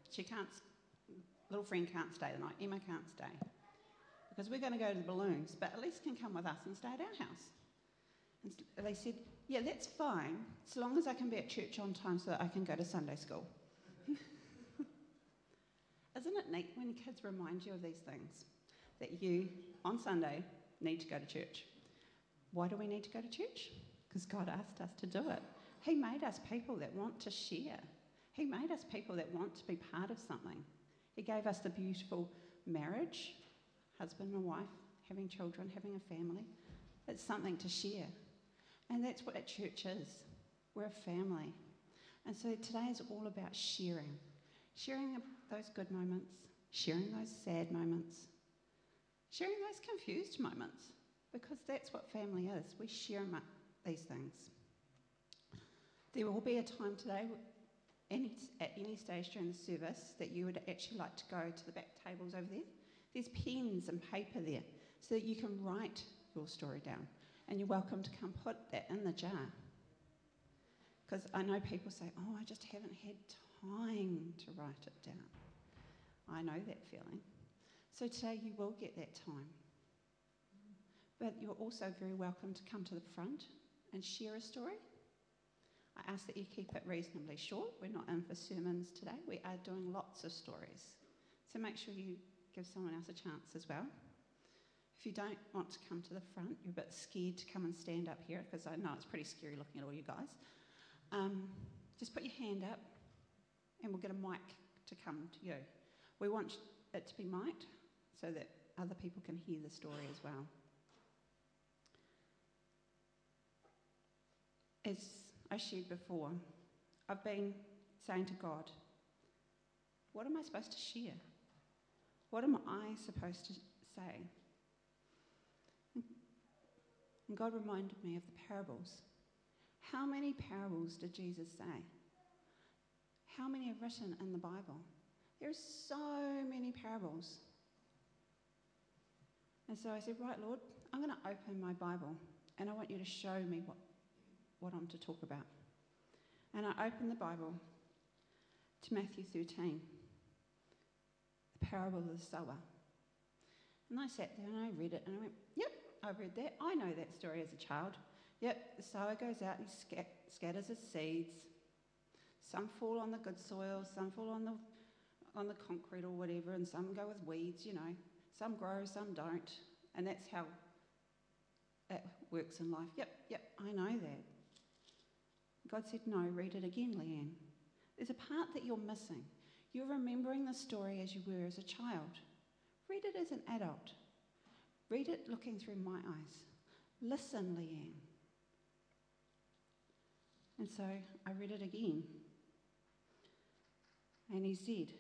little friend can't stay the night, Emma can't stay, because we're going to go to the balloons, but Elise can come with us and stay at our house. And they said, yeah, that's fine, so long as I can be at church on time so that I can go to Sunday school. Isn't it neat when kids remind you of these things, that you, on Sunday, need to go to church? Why do we need to go to church? Because God asked us to do it. He made us people that want to share. He made us people that want to be part of something. He gave us the beautiful marriage, husband and wife, having children, having a family. It's something to share. And that's what a church is. We're a family. And so today is all about sharing. Sharing those good moments, sharing those sad moments, sharing those confused moments, because that's what family is. We share these things. There will be a time today, at any stage during the service, that you would actually like to go to the back tables over there. There's pens and paper there so that you can write your story down. And you're welcome to come put that in the jar. Because I know people say, oh, I just haven't had time to write it down. I know that feeling. So today you will get that time. But you're also very welcome to come to the front and share a story. I ask that you keep it reasonably short. We're not in for sermons today. We are doing lots of stories. So make sure you give someone else a chance as well. If you don't want to come to the front, you're a bit scared to come and stand up here, because I know it's pretty scary looking at all you guys. Just put your hand up and we'll get a mic to come to you. We want it to be mic'd so that other people can hear the story as well. As I shared before, I've been saying to God, what am I supposed to share? What am I supposed to say? And God reminded me of the parables. How many parables did Jesus say? How many are written in the Bible? There are so many parables. And so I said, right, Lord, I'm going to open my Bible and I want you to show me what I'm to talk about. And I opened the Bible to Matthew 13, the parable of the sower. And I sat there and I read it and I went, yep, I've read that. I know that story as a child. Yep, the sower goes out and he scatters his seeds. Some fall on the good soil, some fall on the concrete or whatever, and some go with weeds, you know. Some grow, some don't. And that's how it works in life. Yep, I know that. God said, no, read it again, Leanne. There's a part that you're missing. You're remembering the story as you were as a child. Read it as an adult. Read it looking through my eyes. Listen, Leanne. And so I read it again. And he said,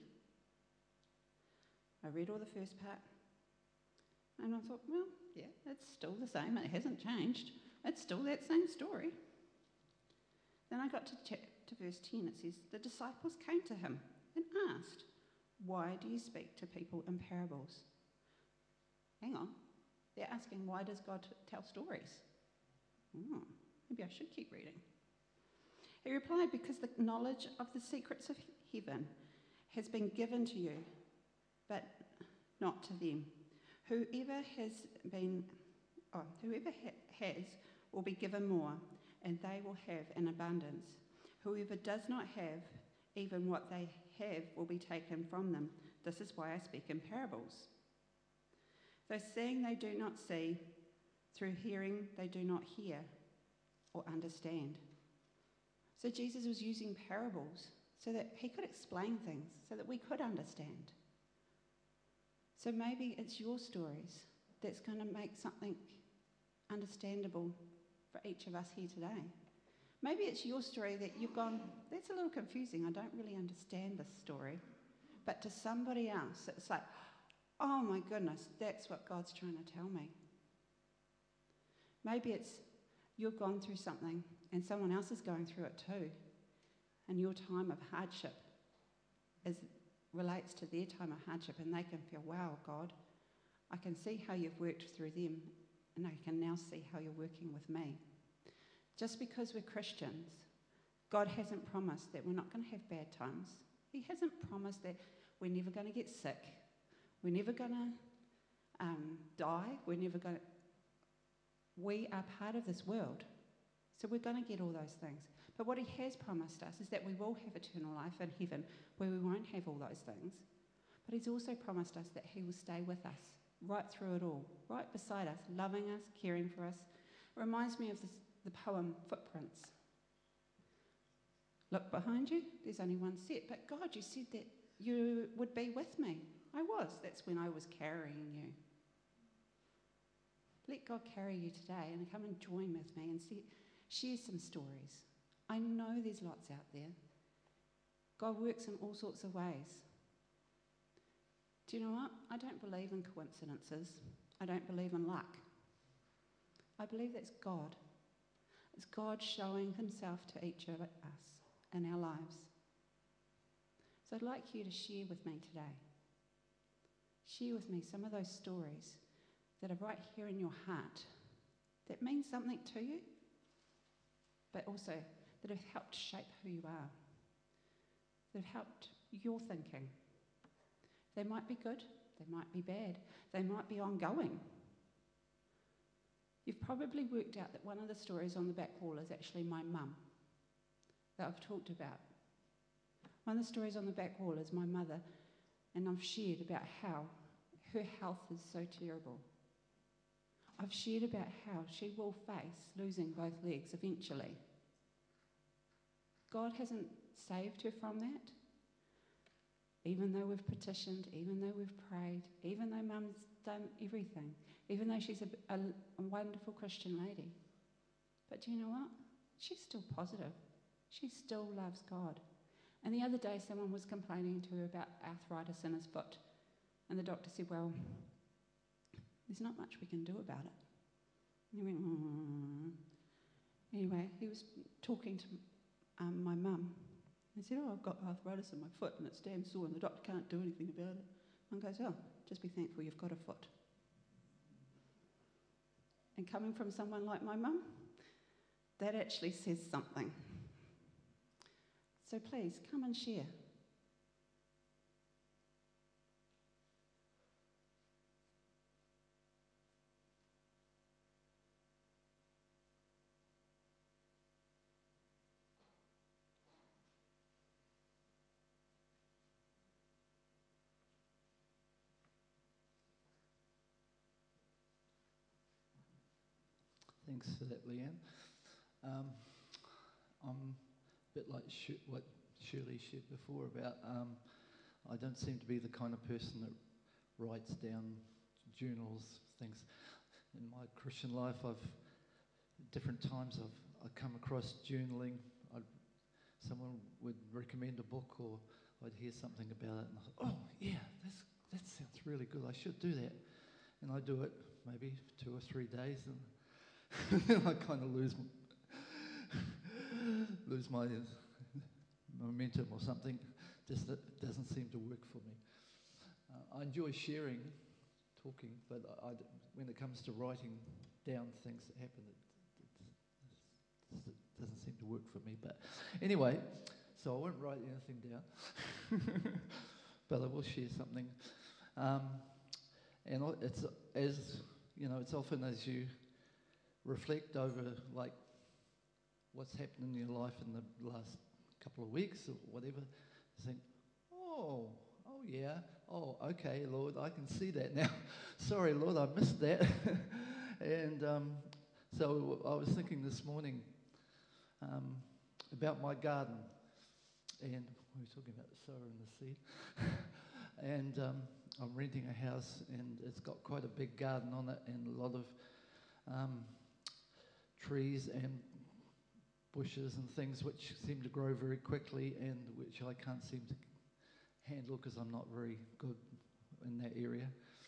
I read all the first part. And I thought, well, yeah, it's still the same. It hasn't changed. It's still that same story. Then I got to verse 10. It says, the disciples came to him and asked, why do you speak to people in parables? Hang on. They're asking, why does God tell stories? Maybe I should keep reading. He replied, because the knowledge of the secrets of heaven has been given to you, but not to them. Whoever has will be given more, and they will have an abundance. Whoever does not have, even what they have will be taken from them. This is why I speak in parables. Though seeing they do not see, through hearing they do not hear or understand. So Jesus was using parables so that he could explain things, so that we could understand. So maybe it's your stories that's going to make something understandable for each of us here today. Maybe it's your story that you've gone, that's a little confusing, I don't really understand this story. But to somebody else, it's like, oh my goodness, that's what God's trying to tell me. Maybe it's you've gone through something and someone else is going through it too. And your time of hardship relates to their time of hardship, and they can feel, wow, God, I can see how you've worked through them, and I can now see how you're working with me. Just because we're Christians, God hasn't promised that we're not going to have bad times. He hasn't promised that we're never going to get sick. We're never going to die. We are part of this world. So we're going to get all those things. But what he has promised us is that we will have eternal life in heaven where we won't have all those things. But he's also promised us that he will stay with us right through it all, right beside us, loving us, caring for us. It reminds me of the poem Footprints. Look behind you, there's only one set. But God, you said that you would be with me. I was. That's when I was carrying you. Let God carry you today and come and join with me and share some stories. I know there's lots out there. God works in all sorts of ways. Do you know what? I don't believe in coincidences. I don't believe in luck. I believe that's God. It's God showing himself to each of us in our lives. So I'd like you to share with me today. Share with me some of those stories that are right here in your heart that mean something to you, but also that have helped shape who you are, that have helped your thinking. They might be good, they might be bad, they might be ongoing. You've probably worked out that one of the stories on the back wall is actually my mum that I've talked about. One of the stories on the back wall is my mother, and I've shared about how her health is so terrible. I've shared about how she will face losing both legs eventually. God hasn't saved her from that. Even though we've petitioned, even though we've prayed, even though Mum's done everything, even though she's a wonderful Christian lady. But do you know what? She's still positive. She still loves God. And the other day someone was complaining to her about arthritis in his foot. And the doctor said, well, there's not much we can do about it. And he went, Anyway, he was talking to my mum. He said, I've got arthritis in my foot and it's damn sore and the doctor can't do anything about it. Mum goes, just be thankful you've got a foot. And coming from someone like my mum, that actually says something. So please, come and share. Thanks for that, Leanne. I'm a bit like what Shirley shared before about I don't seem to be the kind of person that writes down journals, things. In my Christian life, different times I've come across journaling. Someone would recommend a book or I'd hear something about it and I thought, that sounds really good, I should do that. And I do it maybe 2 or 3 days and I kind of lose my momentum or something. Just that doesn't seem to work for me. I enjoy sharing, talking, but when it comes to writing down things that happen, it doesn't seem to work for me. But anyway, so I won't write anything down, but I will share something. And it's as you know, it's often as you reflect over like what's happened in your life in the last couple of weeks or whatever, you think, okay, Lord, I can see that now. Sorry, Lord, I missed that. And so I was thinking this morning about my garden, and we were talking about the sower and the seed. And I'm renting a house, and it's got quite a big garden on it, and a lot of trees and bushes and things which seem to grow very quickly and which I can't seem to handle because I'm not very good in that area.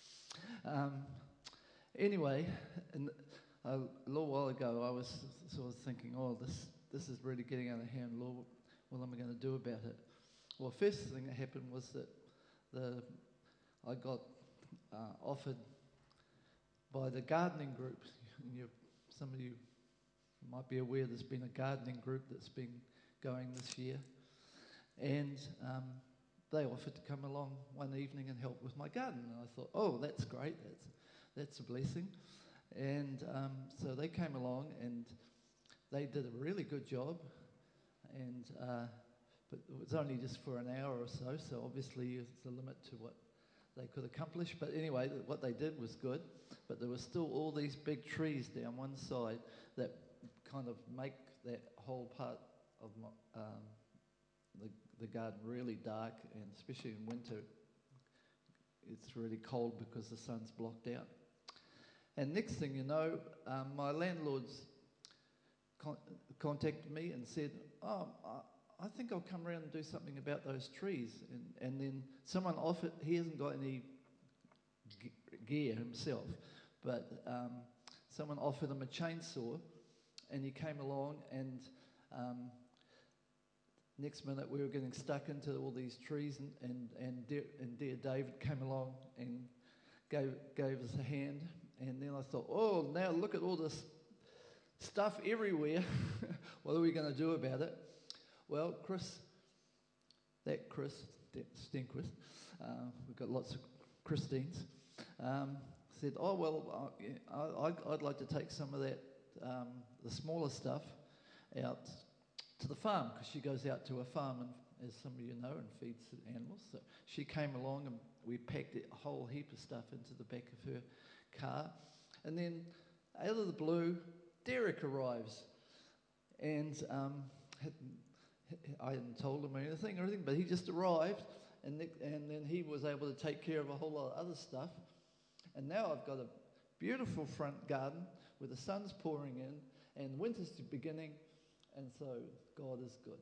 Anyway, a little while ago I was sort of thinking, this is really getting out of hand, Lord, what am I going to do about it? Well, first thing that happened was that I got offered by the gardening group. Some of you might be aware there's been a gardening group that's been going this year. And they offered to come along one evening and help with my garden. And I thought, oh, that's great, that's a blessing. And so they came along and they did a really good job. And but it was only just for an hour or so, so obviously there's a limit to what they could accomplish. But anyway, what they did was good. But there were still all these big trees down one side that kind of make that whole part of the garden really dark, and especially in winter, it's really cold because the sun's blocked out. And next thing you know, my landlord's contacted me and said, oh, I think I'll come around and do something about those trees. And then someone offered, he hasn't got any gear himself, but someone offered him a chainsaw, and he came along, and next minute we were getting stuck into all these trees, and dear David came along and gave us a hand. And then I thought, oh, now look at all this stuff everywhere. What are we going to do about it? Well, Chris Stenquist, we've got lots of Christines, said, oh, well, I'd like to take some of that, the smaller stuff, out to the farm, because she goes out to a farm, and, as some of you know, and feeds the animals. So she came along, and we packed a whole heap of stuff into the back of her car. And then, out of the blue, Derek arrives. And I hadn't told him anything, but he just arrived, and then he was able to take care of a whole lot of other stuff. And now I've got a beautiful front garden where the sun's pouring in, and winter's beginning, and so God is good.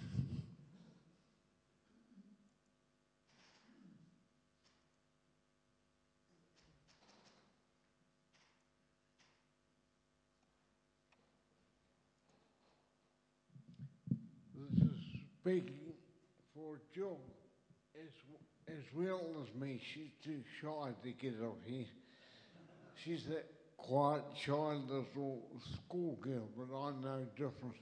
This is speaking for Jill as well as me. She's too shy to get up here. She's that quiet, shy little schoolgirl, but I'm no different.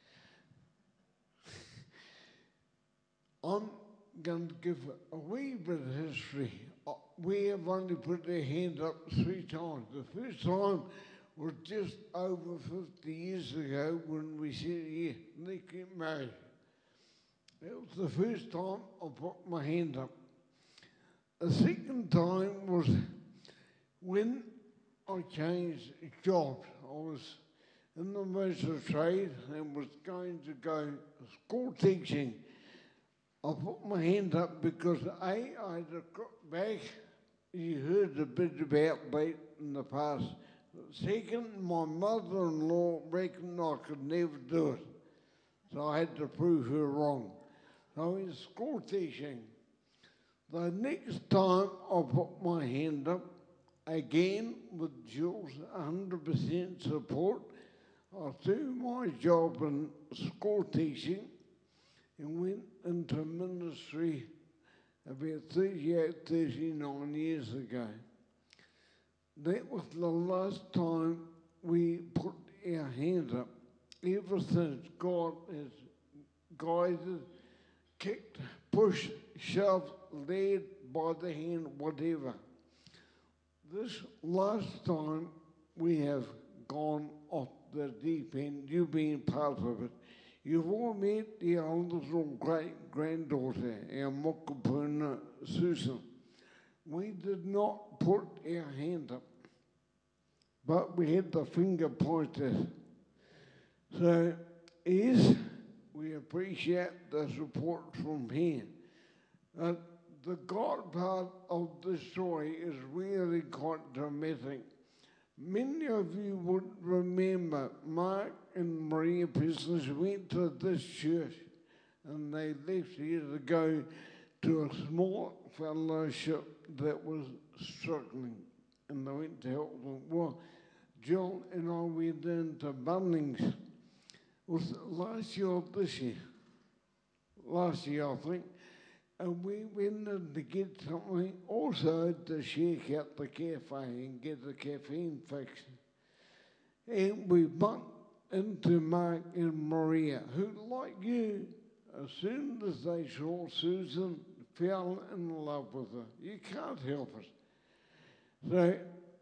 I'm going to give a wee bit of history. We have only put our hand up 3 times. The first time was just over 50 years ago when we said, yeah, let's get married. That was the first time I put my hand up. The second time was when I changed jobs. I was in the motor trade and was going to go school teaching. I put my hand up because I had a crook back. You heard a bit about that in the past. Second, my mother-in-law reckoned I could never do it. So I had to prove her wrong. So I went school teaching. The next time I put my hand up, again with Jill's 100% support, I threw my job in school teaching and went into ministry about 38, 39 years ago. That was the last time we put our hand up. Ever since, God has guided, kicked, pushed, shoved, led by the hand, whatever. This last time we have gone off the deep end, you being part of it. You've all met our little great-granddaughter, our Mokopuna Susan. We did not put our hand up, but we had the finger pointed. So, yes, we appreciate the support from here. The God part of the story is really quite dramatic. Many of you would remember Mark and Maria Pisnes went to this church and they left here to go to a small fellowship that was struggling, and they went to help them. Well, Jill and I went into Bunnings. Was it last year or this year? Last year, I think. And we went in to get something also to shake out the cafe and get the caffeine fix. And we bumped into Mark and Maria, who, like you, as soon as they saw Susan fell in love with her. You can't help it. So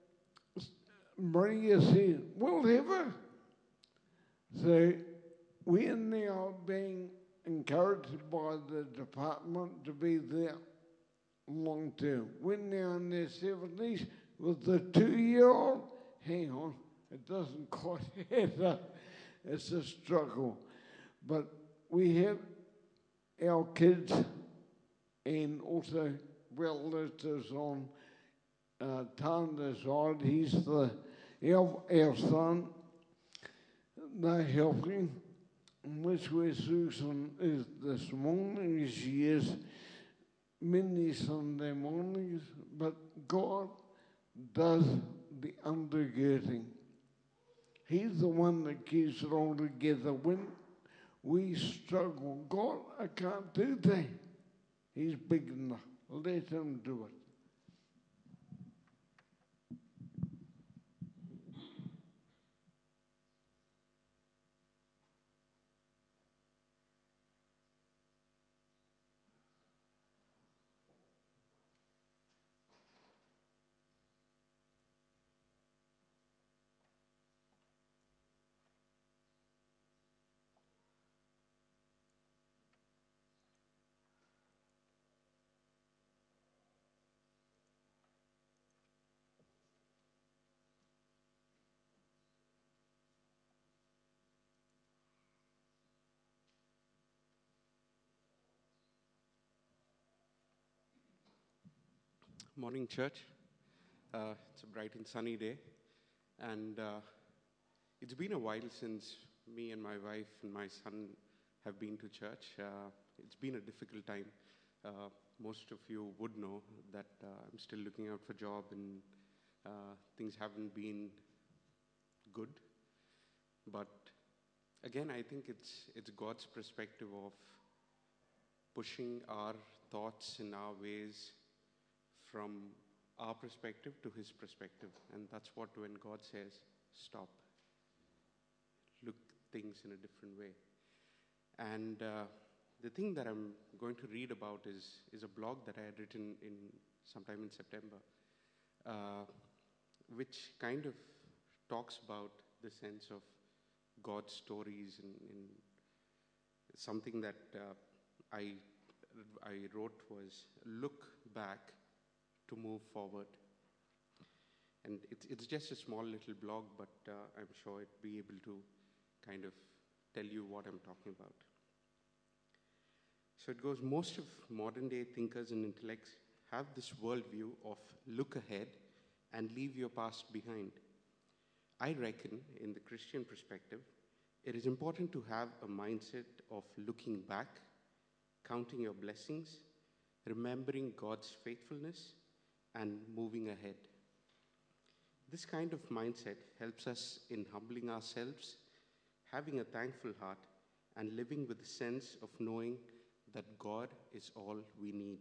Maria said, we'll have her. So we are now being encouraged by the department to be there long term. We're now in their 70s with the 2-year-old. Hang on, it doesn't quite add up. It's a struggle. But we have our kids and also relatives on Tanda's side. He's our son. They're helping. And that's where Susan is this morning. She is many Sunday mornings, but God does the undergirding. He's the one that keeps it all together. When we struggle, God, I can't do that. He's big enough. Let him do it. Morning, church. It's a bright and sunny day, and it's been a while since me and my wife and my son have been to church. It's been a difficult time. Most of you would know that I'm still looking out for a job, and things haven't been good. But again, I think it's God's perspective of pushing our thoughts and our ways from our perspective to his perspective. And that's what when God says, stop, look things in a different way. And the thing that I'm going to read about is a blog that I had written sometime in September, which kind of talks about the sense of God's stories, and something that I wrote was, look back to move forward. And it's just a small little blog, but I'm sure it'll be able to kind of tell you what I'm talking about. So it goes, most of modern day thinkers and intellects have this worldview of look ahead and leave your past behind. I reckon, in the Christian perspective, it is important to have a mindset of looking back, counting your blessings, remembering God's faithfulness, and moving ahead. This kind of mindset helps us in humbling ourselves, having a thankful heart, and living with the sense of knowing that God is all we need.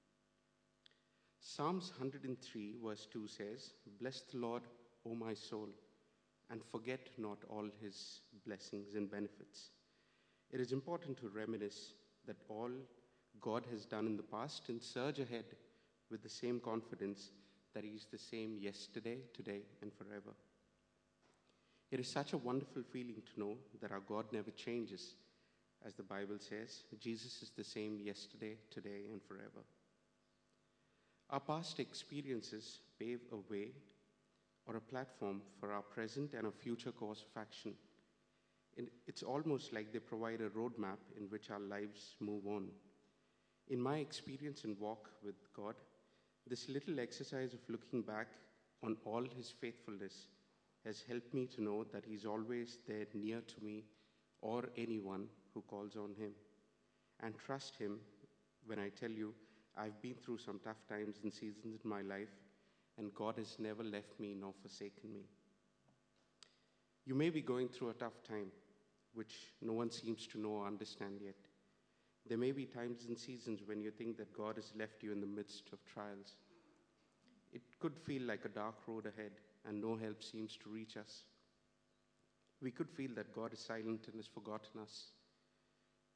Psalms 103 verse 2 says, "Bless the Lord, O my soul, and forget not all his blessings and benefits." It is important to reminisce that all God has done in the past and surge ahead with the same confidence that he is the same yesterday, today, and forever. It is such a wonderful feeling to know that our God never changes. As the Bible says, Jesus is the same yesterday, today, and forever. Our past experiences pave a way or a platform for our present and a future course of action. And it's almost like they provide a roadmap in which our lives move on. In my experience and walk with God, this little exercise of looking back on all his faithfulness has helped me to know that he's always there near to me or anyone who calls on him. And trust him when I tell you I've been through some tough times and seasons in my life, and God has never left me nor forsaken me. You may be going through a tough time, which no one seems to know or understand yet. There may be times and seasons when you think that God has left you in the midst of trials. It could feel like a dark road ahead and no help seems to reach us. We could feel that God is silent and has forgotten us.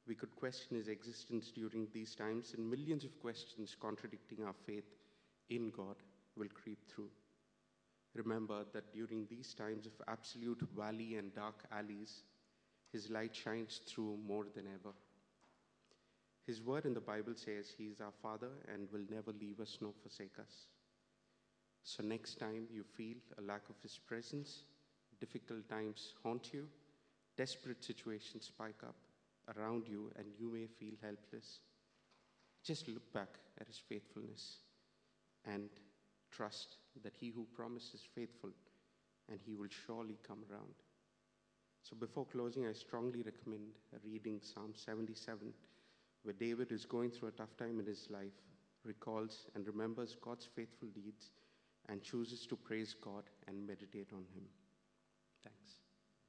We could question his existence during these times, and millions of questions contradicting our faith in God will creep through. Remember that during these times of absolute valley and dark alleys, his light shines through more than ever. His word in the Bible says he is our Father and will never leave us nor forsake us. So next time you feel a lack of his presence, difficult times haunt you, desperate situations spike up around you, and you may feel helpless, just look back at his faithfulness and trust that he who promises faithful, and he will surely come around. So before closing, I strongly recommend reading Psalm 77, where David is going through a tough time in his life, recalls and remembers God's faithful deeds, and chooses to praise God and meditate on him. Thanks.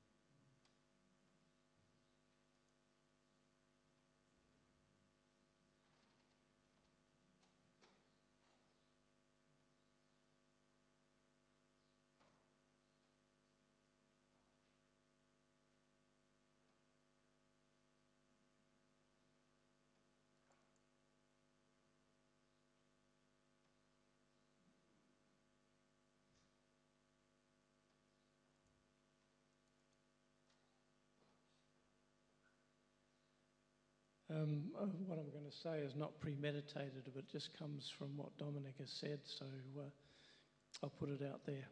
What I'm going to say is not premeditated, but it just comes from what Dominic has said, so I'll put it out there.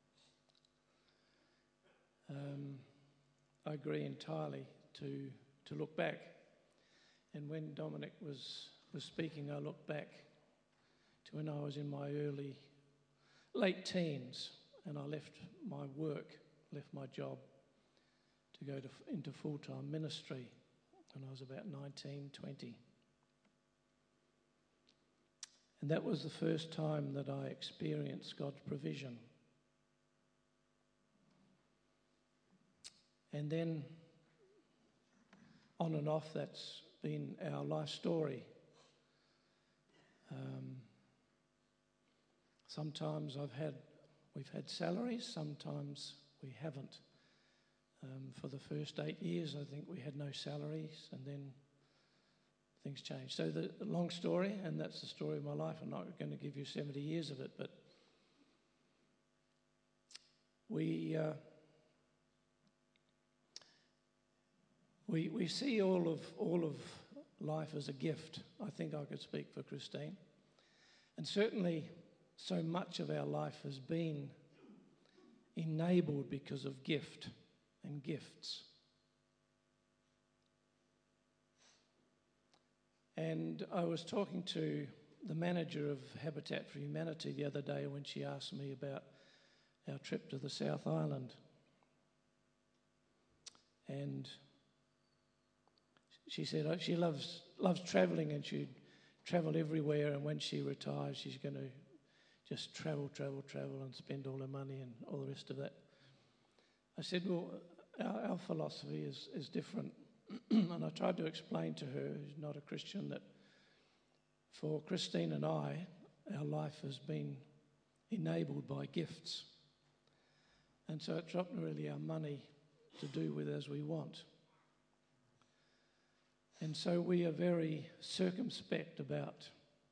I agree entirely to look back. And when Dominic was speaking, I looked back to when I was in my late teens, and I left my work, left my job to go into full-time ministry when I was about 19, 20. And that was the first time that I experienced God's provision. And then on and off, that's been our life story. Sometimes we've had salaries, sometimes we haven't. For the first 8 years, I think we had no salaries, and then things changed. So the long story, and that's the story of my life. I'm not going to give you 70 years of it, but we see all of life as a gift. I think I could speak for Christine. And certainly so much of our life has been enabled because of gift and gifts. And I was talking to the manager of Habitat for Humanity the other day when she asked me about our trip to the South Island. And she said she loves travelling, and she'd travel everywhere, and when she retires she's going to just travel and spend all her money and all the rest of that. I said, well, our philosophy is different. And I tried to explain to her, who's not a Christian, that for Christine and I, our life has been enabled by gifts. And so it's not really our money to do with as we want. And so we are very circumspect about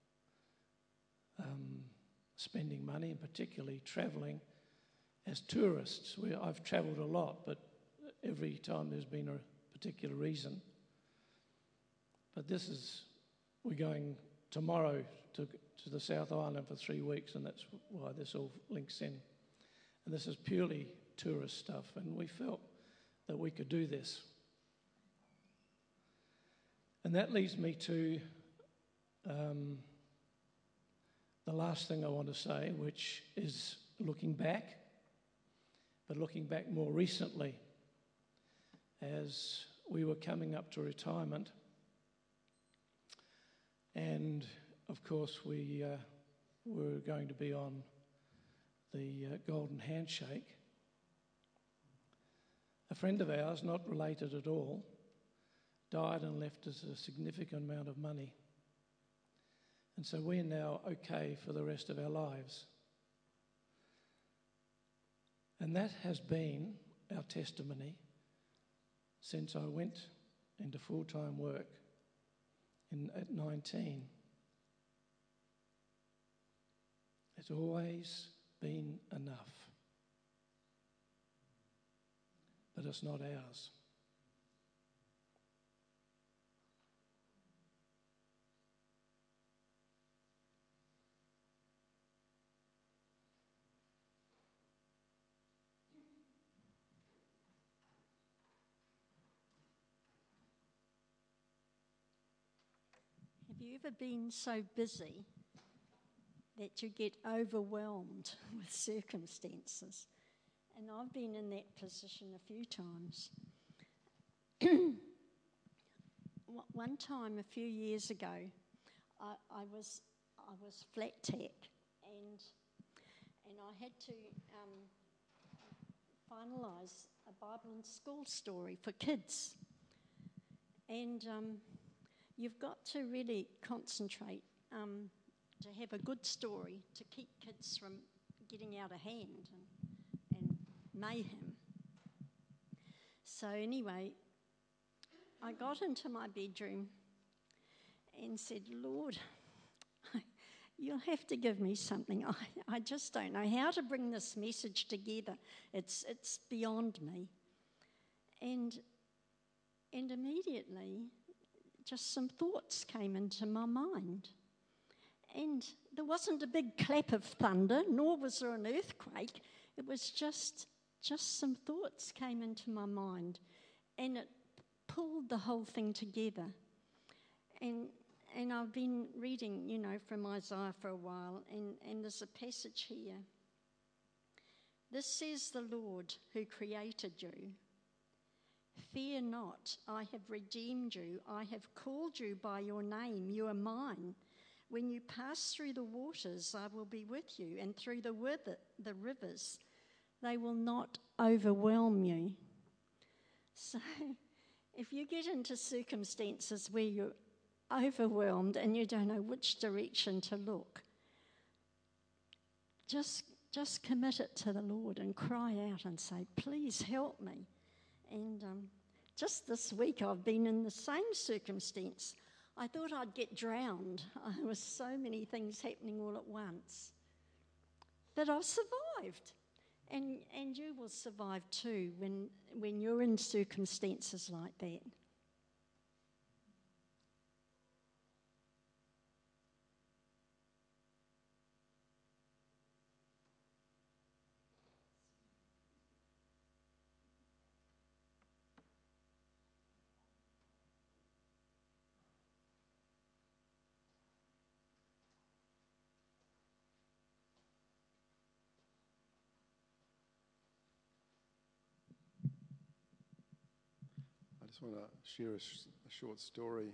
spending money, and particularly travelling as tourists. I've travelled a lot, but every time there's been a particular reason. But we're going tomorrow to the South Island for 3 weeks, and that's why this all links in. And this is purely tourist stuff, and we felt that we could do this. And that leads me to the last thing I want to say, which is looking back, but looking back more recently as we were coming up to retirement. And of course we were going to be on the Golden Handshake. A friend of ours, not related at all, died and left us a significant amount of money. And so we're now okay for the rest of our lives. And that has been our testimony since I went into full-time work at 19. It's always been enough. But it's not ours. Have you ever been so busy that you get overwhelmed with circumstances? And I've been in that position a few times. One time, a few years ago, I was flat tack, and I had to finalise a Bible in School story for kids. And you've got to really concentrate to have a good story to keep kids from getting out of hand and mayhem. So anyway, I got into my bedroom and said, Lord, you'll have to give me something. I just don't know how to bring this message together. It's beyond me. And immediately, just some thoughts came into my mind. And there wasn't a big clap of thunder, nor was there an earthquake. It was just some thoughts came into my mind, and it pulled the whole thing together. And I've been reading, from Isaiah for a while, and there's a passage here. This says the Lord who created you. Fear not, I have redeemed you. I have called you by your name. You are mine. When you pass through the waters, I will be with you, and through the rivers, they will not overwhelm you. So if you get into circumstances where you're overwhelmed and you don't know which direction to look, just commit it to the Lord and cry out and say, please help me. And just this week I've been in the same circumstance. I thought I'd get drowned. There were so many things happening all at once. But I've survived. And you will survive too when you're in circumstances like that. I just want to share a short story.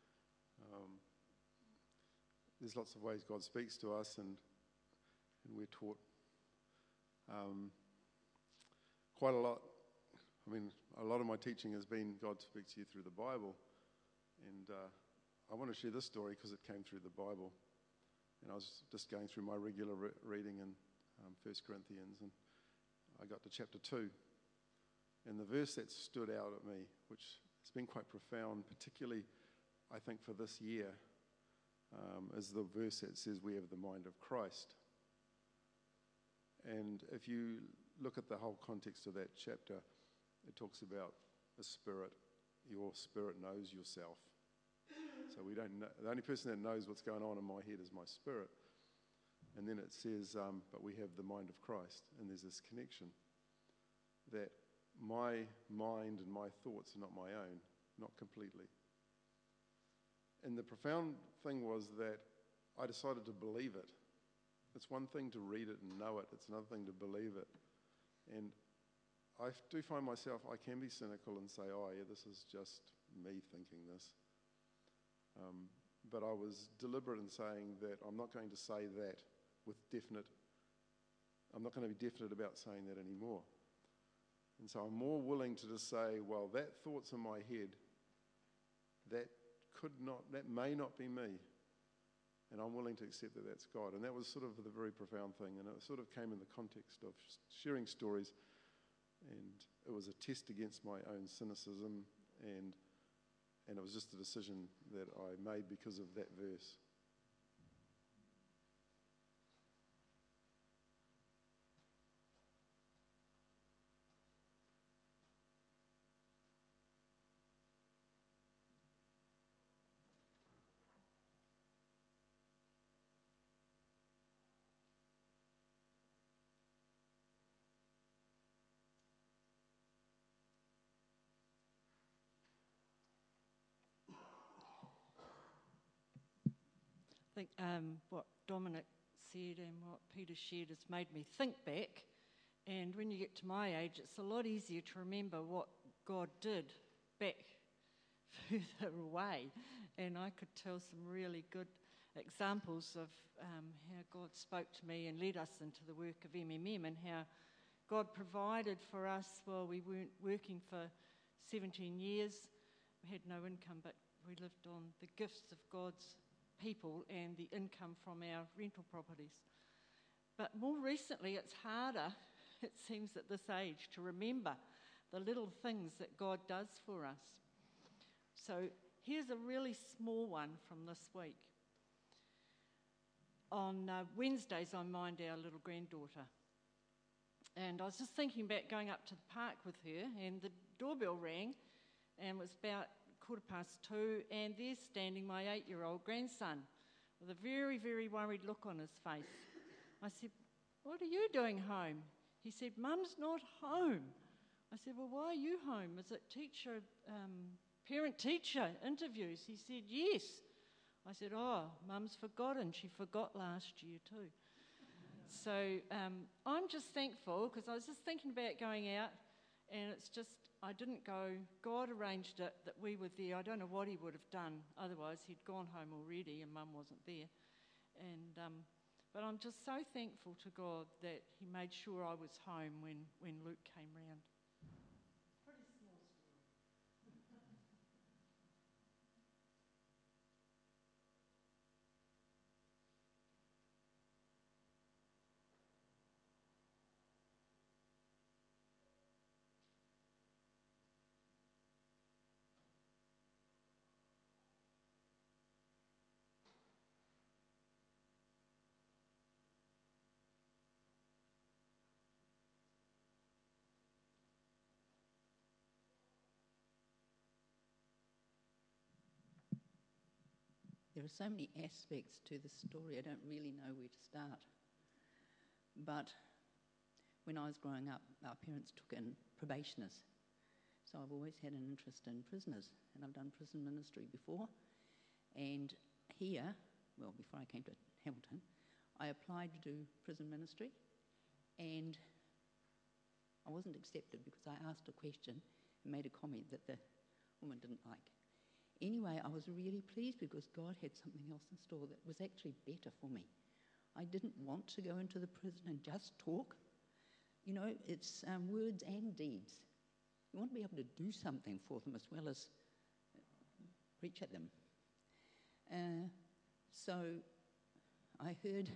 There's lots of ways God speaks to us, and we're taught quite a lot. I mean, a lot of my teaching has been God speaks to you through the Bible, and I want to share this story because it came through the Bible. And I was just going through my regular reading in 1 Corinthians, and I got to chapter 2. And the verse that stood out at me, which has been quite profound, particularly, I think, for this year, is the verse that says we have the mind of Christ. And if you look at the whole context of that chapter, it talks about a spirit. Your spirit knows yourself. So we don't know. The only person that knows what's going on in my head is my spirit. And then it says, but we have the mind of Christ. And there's this connection that my mind and my thoughts are not my own, not completely. And the profound thing was that I decided to believe it. It's one thing to read it and know it. It's another thing to believe it. And I do find myself, I can be cynical and say, oh yeah, this is just me thinking this. But I was deliberate in saying that I'm not going to say that with I'm not going to be definite about saying that anymore. And so I'm more willing to just say, well, that thought's in my head, that may not be me. And I'm willing to accept that that's God. And that was sort of the very profound thing. And it sort of came in the context of sharing stories. And it was a test against my own cynicism and And it was just a decision that I made because of that verse. I think what Dominic said and what Peter shared has made me think back. And when you get to my age, it's a lot easier to remember what God did back further away. And I could tell some really good examples of how God spoke to me and led us into the work of MMM, and how God provided for us while we weren't working for 17 years. We had no income, but we lived on the gifts of God's people and the income from our rental properties. But more recently, it's harder, it seems, at this age to remember the little things that God does for us. So here's a really small one from this week. On Wednesdays, I mind our little granddaughter. And I was just thinking about going up to the park with her, and the doorbell rang, and it was about 2:15, and there's standing my 8-year-old grandson with a very, very worried look on his face. I said, "What are you doing home?" He said, "Mum's not home." I said, "Well, why are you home? Is it parent-teacher interviews?" He said, "Yes." I said, "Oh, Mum's forgotten. She forgot last year too." So I'm just thankful, because I was just thinking about going out, and it's just, I didn't go. God arranged it that we were there. I don't know what he would have done. Otherwise, he'd gone home already and Mum wasn't there. And but I'm just so thankful to God that he made sure I was home when Luke came round. Pretty small story. There are so many aspects to the story, I don't really know where to start. But when I was growing up, our parents took in probationers. So I've always had an interest in prisoners, and I've done prison ministry before. And here, well, before I came to Hamilton, I applied to do prison ministry, and I wasn't accepted because I asked a question and made a comment that the woman didn't like. Anyway, I was really pleased because God had something else in store that was actually better for me. I didn't want to go into the prison and just talk. You know, it's words and deeds. You want to be able to do something for them as well as preach at them. So I heard,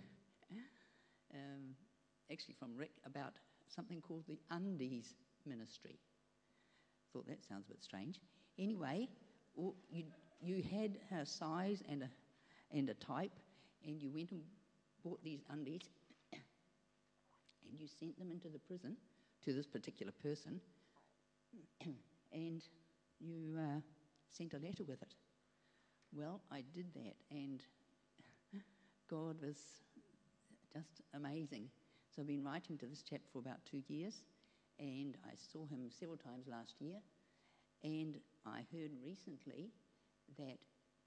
actually from Rick, about something called the Undies Ministry. Thought that sounds a bit strange. Anyway, you had a size and a type, and you went and bought these undies, and you sent them into the prison to this particular person, and you sent a letter with it. Well, I did that, and God was just amazing. So I've been writing to this chap for about 2 years, and I saw him several times last year. And I heard recently that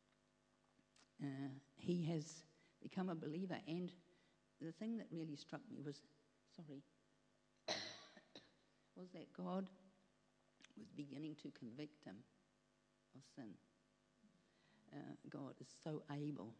he has become a believer. And the thing that really struck me was that God was beginning to convict him of sin. God is so able.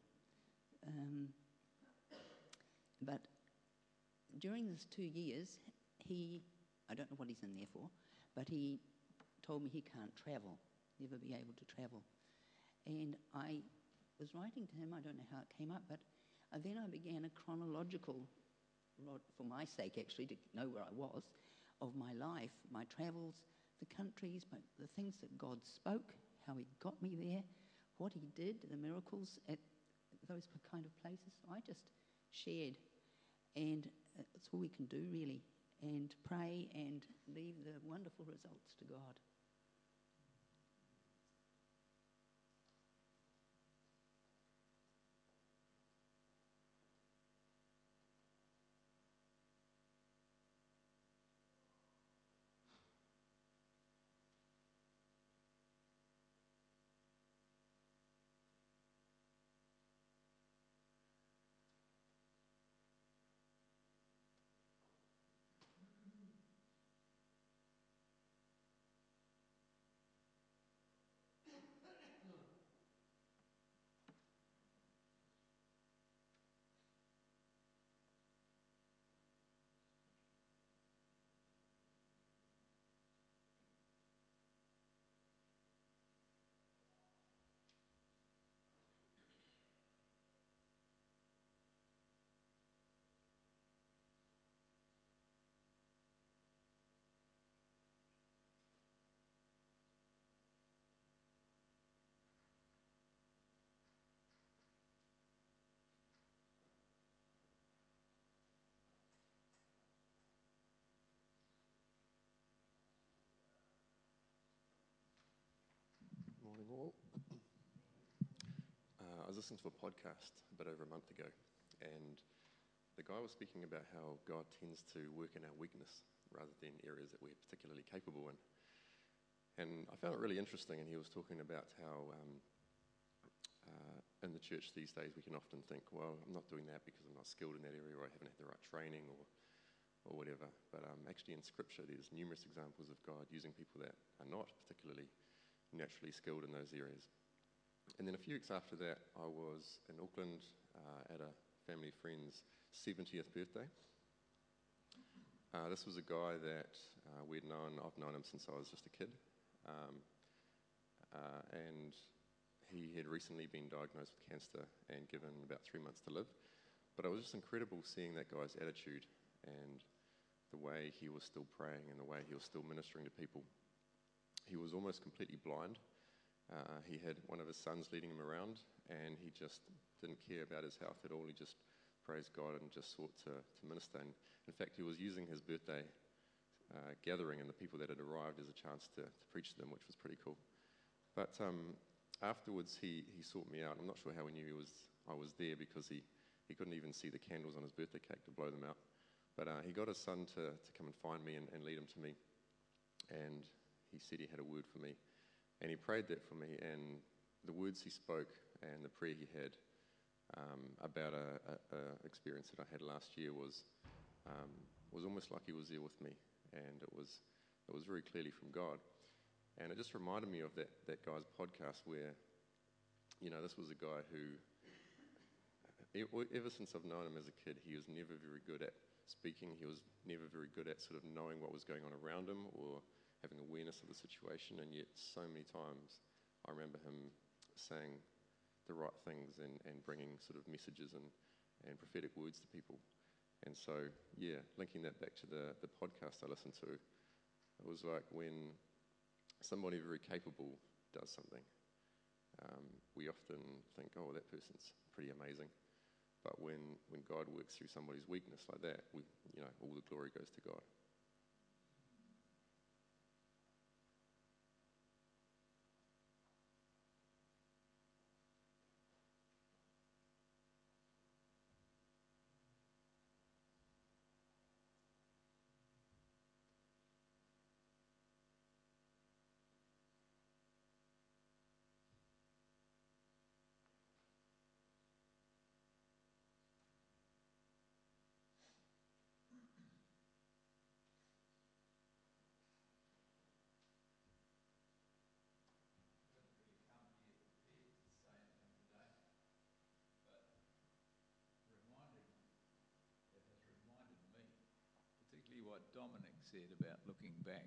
But during this 2 years, I don't know what he's in there for, but he told me he can't travel, never be able to travel. And I was writing to him, I don't know how it came up, but then I began a chronological, for my sake actually, to know where I was, of my life, my travels, the countries, the things that God spoke, how he got me there, what he did, the miracles at those kind of places. I just shared, and that's all we can do really, and pray and leave the wonderful results to God. Morning all. I was listening to a podcast a bit over a month ago, and the guy was speaking about how God tends to work in our weakness rather than areas that we're particularly capable in. And I found it really interesting, and he was talking about how in the church these days we can often think, well, I'm not doing that because I'm not skilled in that area, or I haven't had the right training, or whatever. But actually in Scripture there's numerous examples of God using people that are not particularly naturally skilled in those areas. And then a few weeks after that, I was in Auckland at a family friend's 70th birthday. This was a guy that I've known him since I was just a kid. And he had recently been diagnosed with cancer and given about 3 months to live. But it was just incredible seeing that guy's attitude and the way he was still praying and the way he was still ministering to people. He was almost completely blind. He had one of his sons leading him around, and he just didn't care about his health at all. He just praised God and just sought to minister. And in fact, he was using his birthday gathering and the people that had arrived as a chance to preach to them, which was pretty cool. But afterwards, he sought me out. I'm not sure how he knew I was there, because he couldn't even see the candles on his birthday cake to blow them out. But he got his son to come and find me and lead him to me. And he said he had a word for me, and he prayed that for me, and the words he spoke and the prayer he had about a experience that I had last year was almost like he was there with me, and it was very clearly from God. And it just reminded me of that guy's podcast where, this was a guy who, ever since I've known him as a kid, he was never very good at speaking. He was never very good at sort of knowing what was going on around him or having awareness of the situation, and yet so many times I remember him saying the right things and bringing sort of messages and prophetic words to people. And so, linking that back to the podcast I listened to, it was like when somebody very capable does something, we often think, oh, that person's pretty amazing. But when God works through somebody's weakness like that, all the glory goes to God. Particularly what Dominic said about looking back.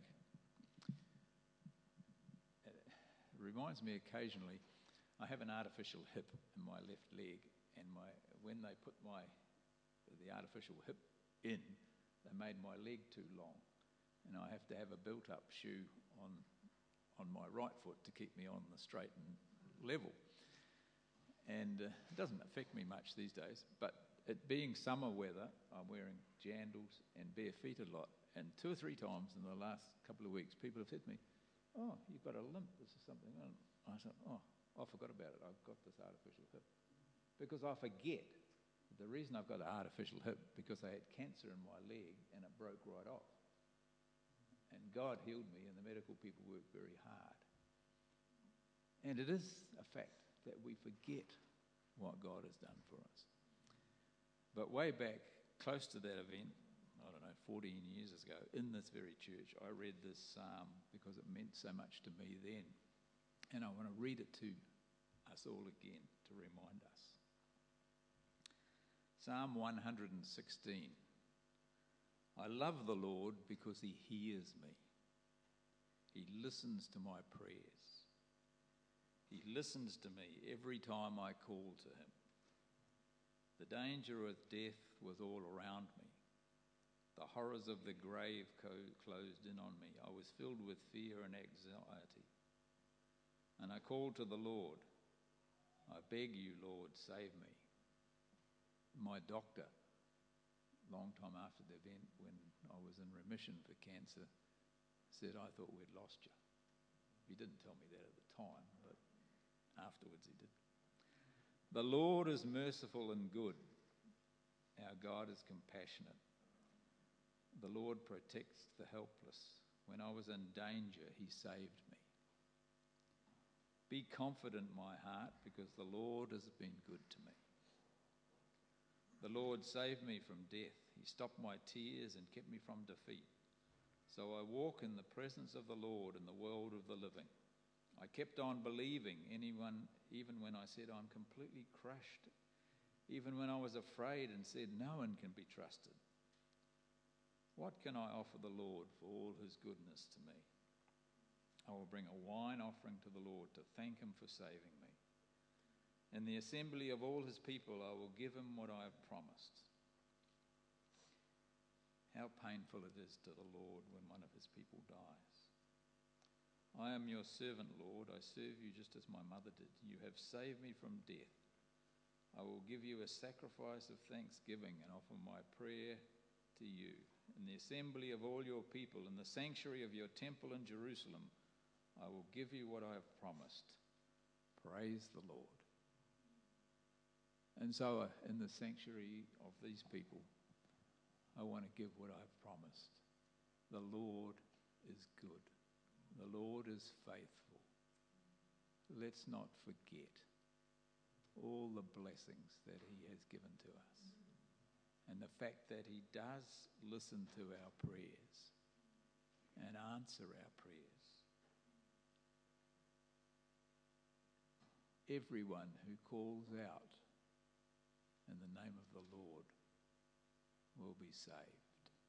It reminds me occasionally, I have an artificial hip in my left leg, and when they put the artificial hip in, they made my leg too long, and I have to have a built-up shoe on my right foot to keep me on the straight and level. And it doesn't affect me much these days, but it being summer weather, I'm wearing jandals and bare feet a lot. And 2 or 3 times in the last couple of weeks, people have said to me, "Oh, you've got a limp, this is something." And I said, "Oh, I forgot about it. I've got this artificial hip." Because I forget the reason I've got an artificial hip, because I had cancer in my leg and it broke right off. And God healed me, and the medical people worked very hard. And it is a fact that we forget what God has done for us. But way back, close to that event, I don't know, 14 years ago, in this very church, I read this psalm because it meant so much to me then. And I want to read it to us all again to remind us. Psalm 116. I love the Lord because he hears me. He listens to my prayers. He listens to me every time I call to him. The danger of death was all around me. The horrors of the grave closed in on me. I was filled with fear and anxiety. And I called to the Lord. I beg you, Lord, save me. My doctor, long time after the event, when I was in remission for cancer, said, "I thought we'd lost you." He didn't tell me that at the time, but afterwards he did. The Lord is merciful and good. Our God is compassionate. The Lord protects the helpless. When I was in danger, he saved me. Be confident, my heart, because the Lord has been good to me. The Lord saved me from death. He stopped my tears and kept me from defeat. So I walk in the presence of the Lord in the world of the living. I kept on believing even when I said I'm completely crushed, even when I was afraid and said no one can be trusted. What can I offer the Lord for all his goodness to me? I will bring a wine offering to the Lord to thank him for saving me. In the assembly of all his people, I will give him what I have promised. How painful it is to the Lord when one of his people dies. I am your servant, Lord. I serve you just as my mother did. You have saved me from death. I will give you a sacrifice of thanksgiving and offer my prayer to you. In the assembly of all your people, in the sanctuary of your temple in Jerusalem, I will give you what I have promised. Praise the Lord. And so in the sanctuary of these people, I want to give what I've promised. The Lord is good. The Lord is faithful. Let's not forget all the blessings that he has given to us, and the fact that he does listen to our prayers and answer our prayers. Everyone who calls out in the name of the Lord will be saved.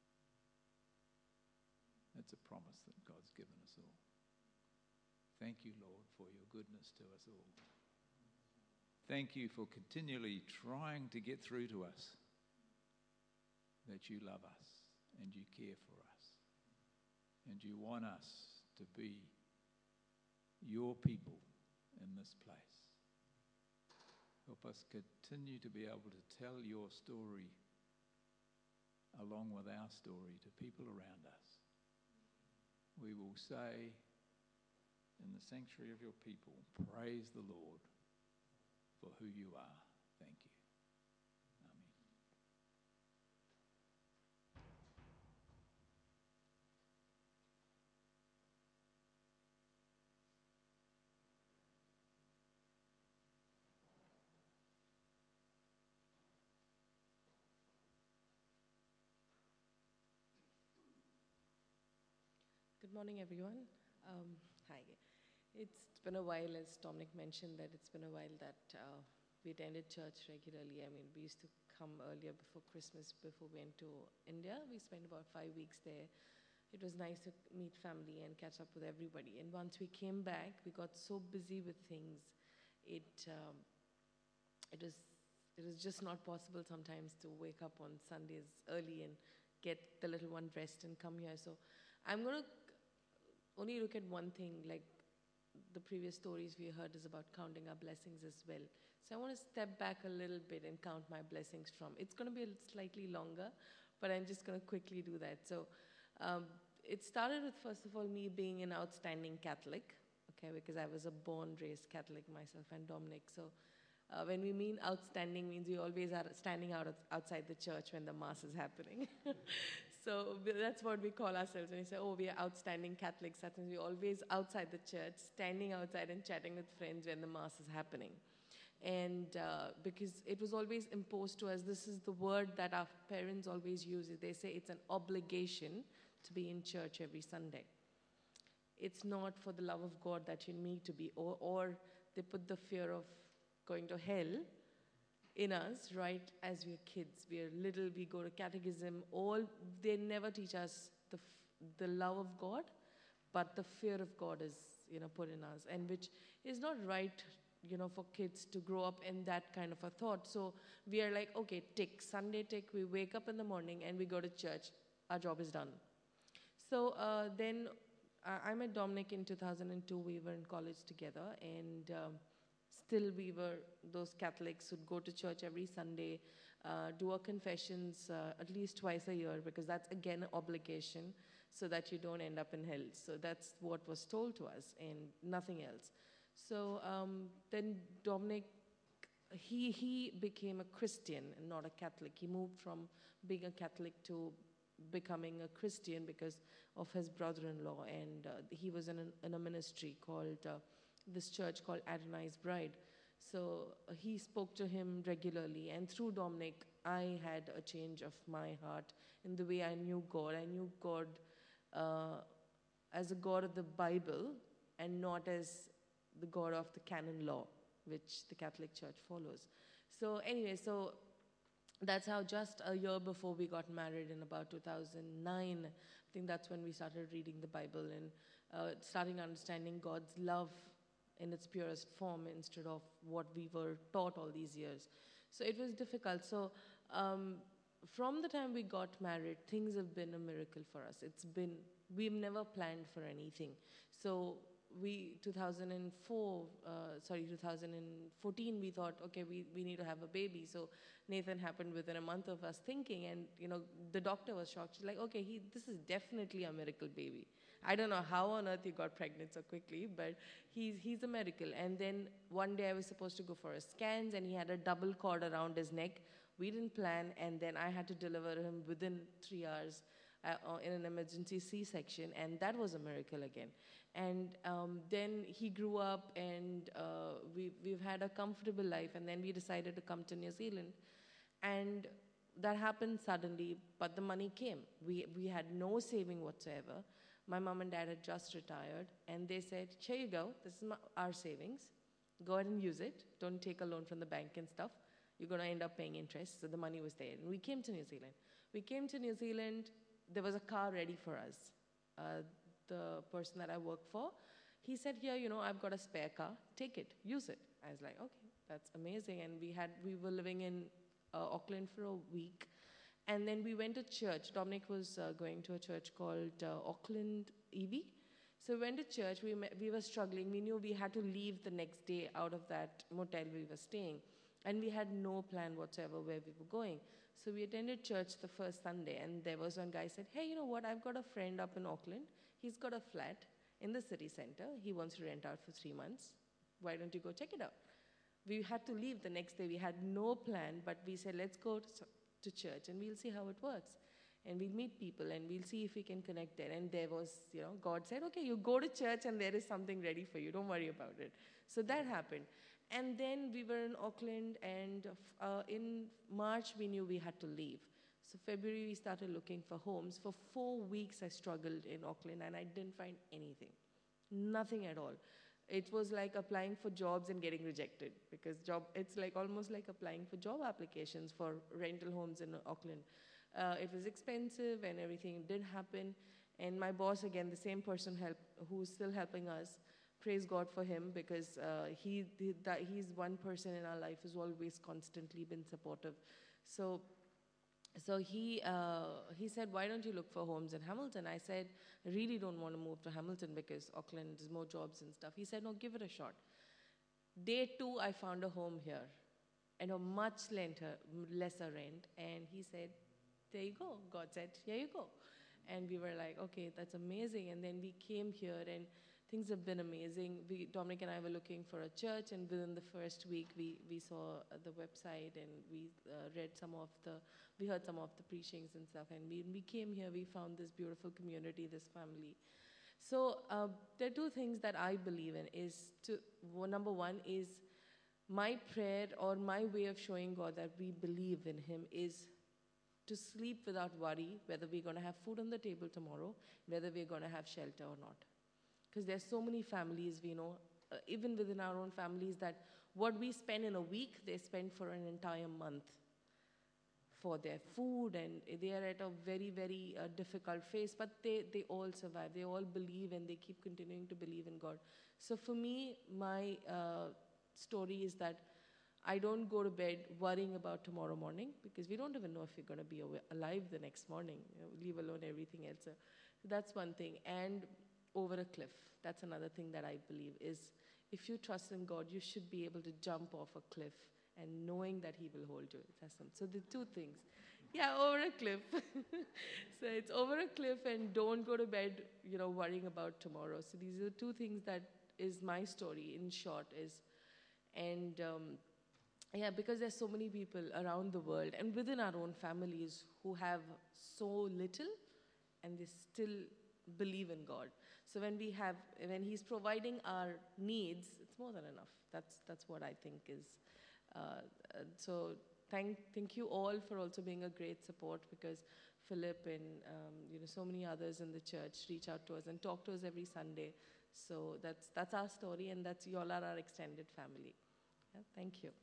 That's a promise that God's given us all. Thank you, Lord, for your goodness to us all. Thank you for continually trying to get through to us that you love us and you care for us and you want us to be your people in this place. Help us continue to be able to tell your story along with our story to people around us. We will say in the sanctuary of your people, praise the Lord for who you are. Thank you. Amen. Good morning, everyone. Hi. It's been a while, as Dominic mentioned, that it's been a while that we attended church regularly. I mean, we used to come earlier before Christmas, before we went to India. We spent about 5 weeks there. It was nice to meet family and catch up with everybody. And once we came back, we got so busy with things. It was just not possible sometimes to wake up on Sundays early and get the little one dressed and come here. So I'm going to only look at one thing, like the previous stories we heard is about counting our blessings as well. So I want to step back a little bit and count my blessings from. It's going to be slightly longer, but I'm just going to quickly do that. So it started with, first of all, me being an outstanding Catholic, okay, because I was a born-raised Catholic myself and Dominic. So when we mean outstanding, means we always are standing outside the church when the Mass is happening. So that's what we call ourselves. When we say, oh, we are outstanding Catholics, that means we're always outside the church, standing outside and chatting with friends when the Mass is happening. And because it was always imposed to us, this is the word that our parents always use. They say it's an obligation to be in church every Sunday. It's not for the love of God that you need to be, or they put the fear of going to hell in us right as we're kids. We're little, we go to catechism, they never teach us the love of God, but the fear of God is, put in us, and which is not right, for kids to grow up in that kind of a thought. So we are like, okay, tick, Sunday tick, we wake up in the morning and we go to church, our job is done. So then I met Dominic in 2002, we were in college together, and still we were those Catholics who'd go to church every Sunday, do our confessions at least twice a year, because that's again an obligation so that you don't end up in hell. So that's what was told to us and nothing else. So then Dominic, he became a Christian and not a Catholic. He moved from being a Catholic to becoming a Christian because of his brother-in-law, and he was in a ministry called this church called Adonai's Bride. So he spoke to him regularly, and through Dominic, I had a change of my heart in the way I knew God. I knew God as a God of the Bible and not as the God of the canon law, which the Catholic Church follows. So anyway, so that's how just a year before we got married in about 2009, I think that's when we started reading the Bible and starting understanding God's love in its purest form instead of what we were taught all these years. So it was difficult. So from the time we got married, things have been a miracle for us. We've never planned for anything. So 2014, we thought, okay, we need to have a baby. So Nathan happened within a month of us thinking, and the doctor was shocked. She's like, okay, this is definitely a miracle baby. I don't know how on earth he got pregnant so quickly, but he's a miracle. And then one day I was supposed to go for his scans, and he had a double cord around his neck. We didn't plan, and then I had to deliver him within 3 hours in an emergency C-section, and that was a miracle again. And then he grew up, and we've had a comfortable life, and then we decided to come to New Zealand. And that happened suddenly, but the money came. We had no saving whatsoever. My mom and dad had just retired, and they said, here you go, this is our savings. Go ahead and use it. Don't take a loan from the bank and stuff. You're going to end up paying interest. So the money was there. And we came to New Zealand. There was a car ready for us. The person that I work for, he said, here, I've got a spare car. Take it. Use it. I was like, okay, that's amazing. And we were living in Auckland for a week. And then we went to church. Dominic was going to a church called Auckland EV. So we went to church. We were struggling. We knew we had to leave the next day out of that motel we were staying. And we had no plan whatsoever where we were going. So we attended church the first Sunday, and there was one guy who said, hey, you know what? I've got a friend up in Auckland. He's got a flat in the city center. He wants to rent out for 3 months. Why don't you go check it out? We had to leave the next day. We had no plan, but we said, let's go to church, and we'll see how it works. And we'll meet people, and we'll see if we can connect there. And there was, God said, okay, you go to church, and there is something ready for you. Don't worry about it. So that happened. And then we were in Auckland, and in March, we knew we had to leave. So February, we started looking for homes. For 4 weeks, I struggled in Auckland, and I didn't find anything. Nothing at all. It was like applying for jobs and getting rejected, because it's like almost like applying for job applications for rental homes in Auckland. It was expensive, and everything didn't happen. And my boss, again, the same person who's still helping us, praise God for him, because he's one person in our life who's always constantly been supportive. So So he said, why don't you look for homes in Hamilton? I said, I really don't want to move to Hamilton because Auckland, there's more jobs and stuff. He said, no, give it a shot. Day 2, I found a home here and a much lesser rent. And he said, there you go. God said, here you go. And we were like, okay, that's amazing. And then we came here and things have been amazing. Dominic and I were looking for a church, and within the first week, we saw the website and we heard some of the preachings and stuff. And when we came here, we found this beautiful community, this family. So there are 2 things that I believe in. Number one is my prayer or my way of showing God that we believe in Him is to sleep without worry whether we're going to have food on the table tomorrow, whether we're going to have shelter or not. Because there's so many families we know, even within our own families, that what we spend in a week, they spend for an entire month for their food, and they are at a very, very difficult phase, but they all survive. They all believe, and they keep continuing to believe in God. So for me, my story is that I don't go to bed worrying about tomorrow morning, because we don't even know if we're going to be alive the next morning, leave alone everything else. So that's one thing. And over a cliff, that's another thing that I believe is, if you trust in God, you should be able to jump off a cliff and knowing that He will hold you. So the 2 things. Yeah, over a cliff. So it's over a cliff, and don't go to bed, worrying about tomorrow. So these are the 2 things that is my story in short. Because there's so many people around the world and within our own families who have so little and they still believe in God. So when He's providing our needs, it's more than enough. That's what I think is. So thank you all for also being a great support, because Philip and so many others in the church reach out to us and talk to us every Sunday. So that's our story, and that's you all are our extended family. Yeah, thank you.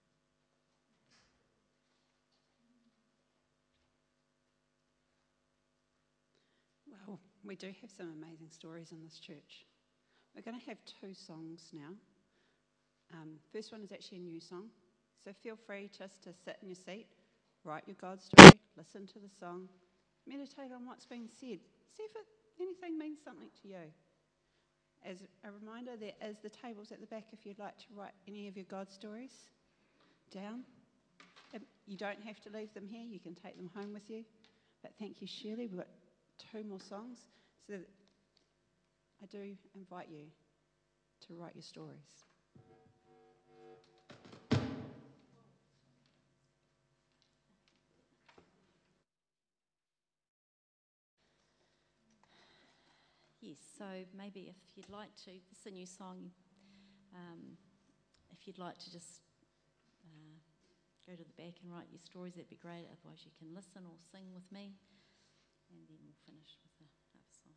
Well, we do have some amazing stories in this church. We're going to have 2 songs now. First one is actually a new song. So feel free just to sit in your seat, write your God story, listen to the song, meditate on what's being said. See if anything means something to you. As a reminder, there is the tables at the back if you'd like to write any of your God stories down. You don't have to leave them here. You can take them home with you. But thank you, Shirley. We've got 2 more songs. So I do invite you to write your stories. Yes, so maybe if you'd like to, this is a new song, if you'd like to just go to the back and write your stories, that'd be great. Otherwise you can listen or sing with me, and then we'll finish with another song.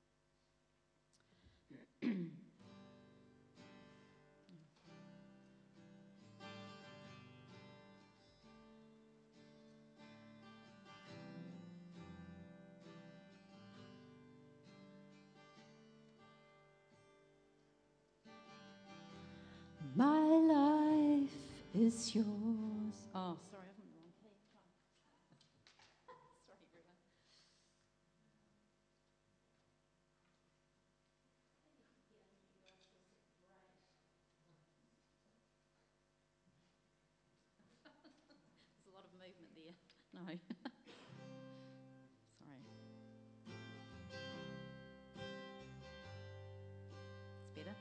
My life is yours. Oh, sorry, I'm in the wrong key. Sorry, everyone. There's a lot of movement there. No. Sorry. It's better.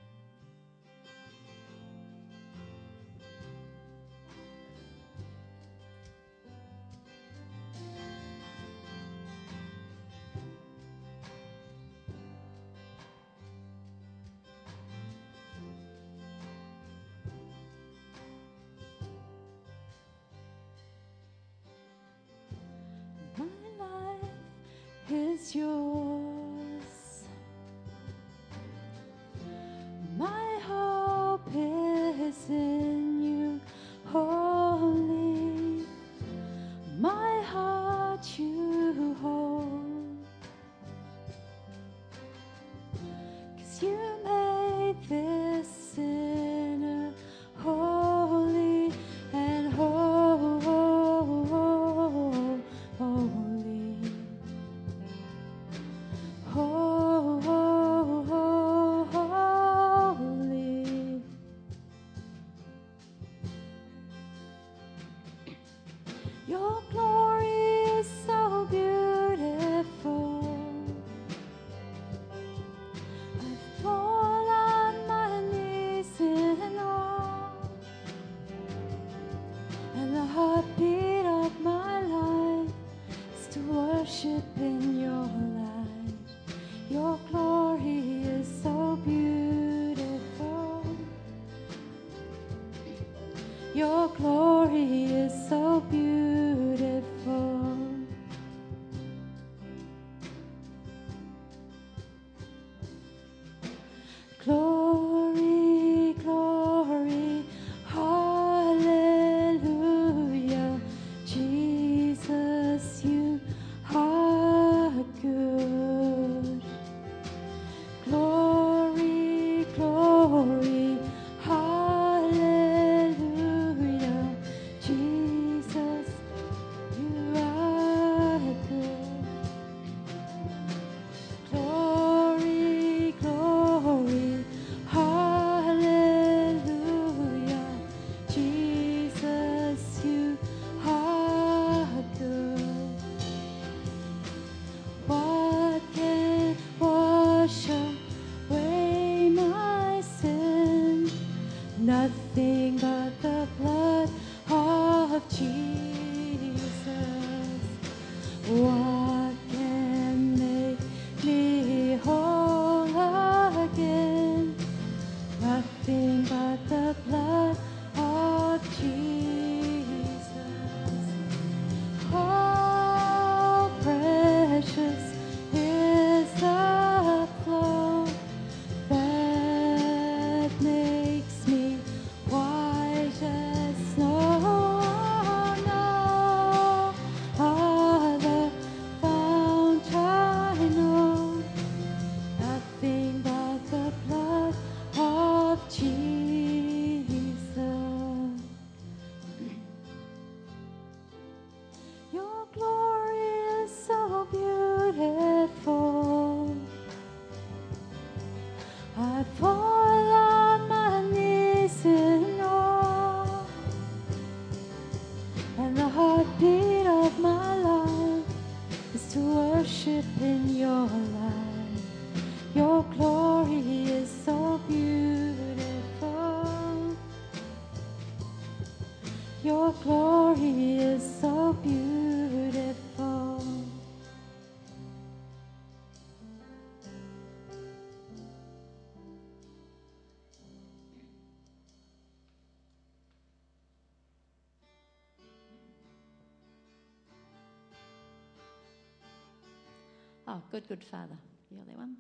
Oh, Good Father. You got that one?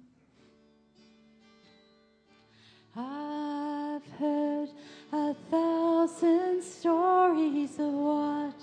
I've heard 1,000 stories of what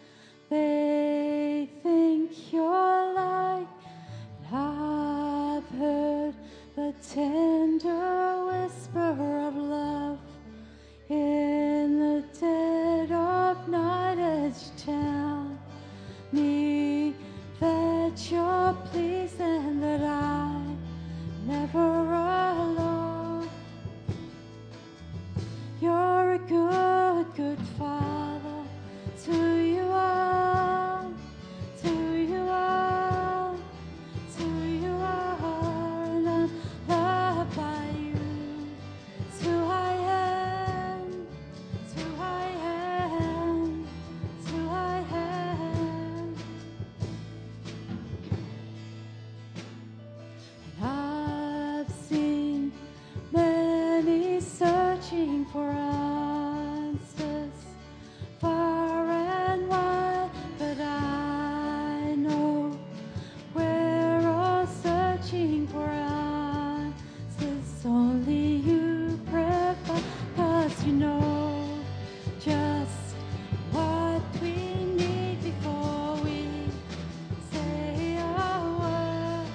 they think you're like. I've heard the tender whisper of love in the dead of night as you tell me that you're pleased and that I'm never alone. You're a good, good Father. To you are, to you are, to you are, and I'm loved by you. It's who I am, it's who I am, it's who I am. And I've seen many searching for answers far and wide, but I know we're all searching for answers only you provide, 'cause you know just what we need before we say a word.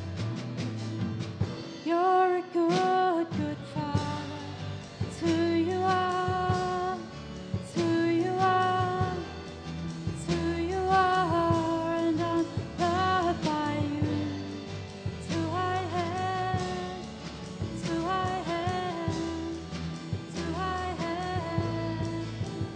You're a good, good Father. To you are, to you are, to you are, and I'm loved by you. It's who I am, it's who I am, it's who I am.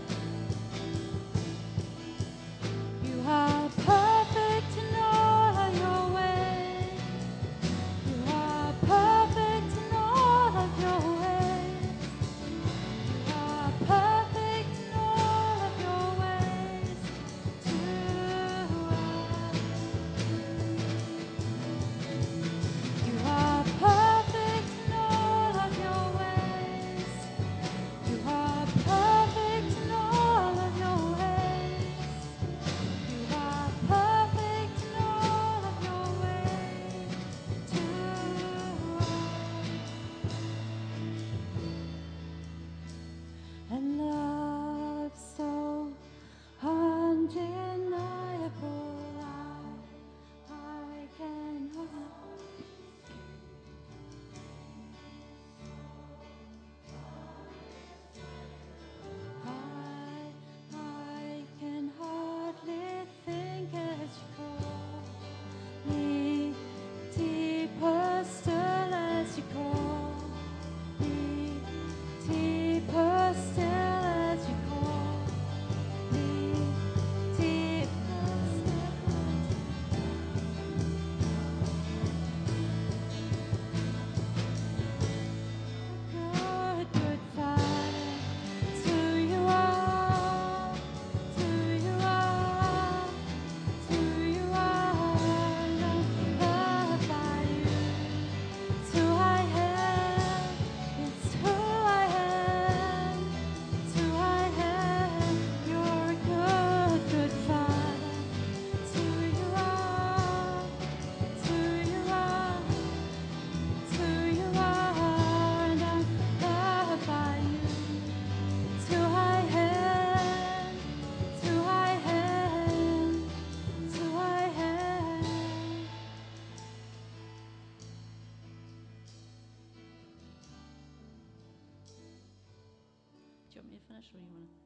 You are perfect in all of your ways. You are perfect in all of your ways. You are perfect in all of your ways. You are perfect in all of your ways. You are perfect in all of your ways. You are perfect in all of your ways. And love so undeniable, I can I can hardly think as you call me deeper still as you call me deeper still as you call me deeper still. Good, good Father, to you are, to you are, to you are, and I'm loved by you. It's who I am, it's who I am, it's who I am. You're a good, good Father. To you are, to you are, to you are, and I'm loved by you. It's who I am, it's who I am, it's who I am. Do you want me to finish or you want to?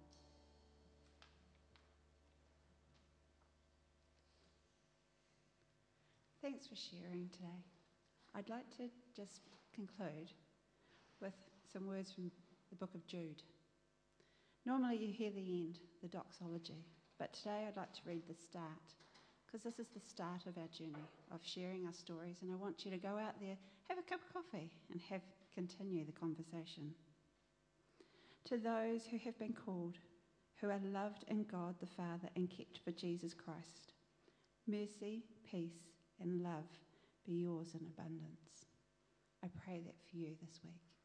Thanks for sharing today. I'd like to just conclude with some words from the book of Jude. Normally you hear the end, the doxology, but today I'd like to read the start, because this is the start of our journey of sharing our stories, and I want you to go out there, have a cup of coffee, and continue the conversation. To those who have been called, who are loved in God the Father and kept for Jesus Christ, mercy, peace, and love be yours in abundance. I pray that for you this week.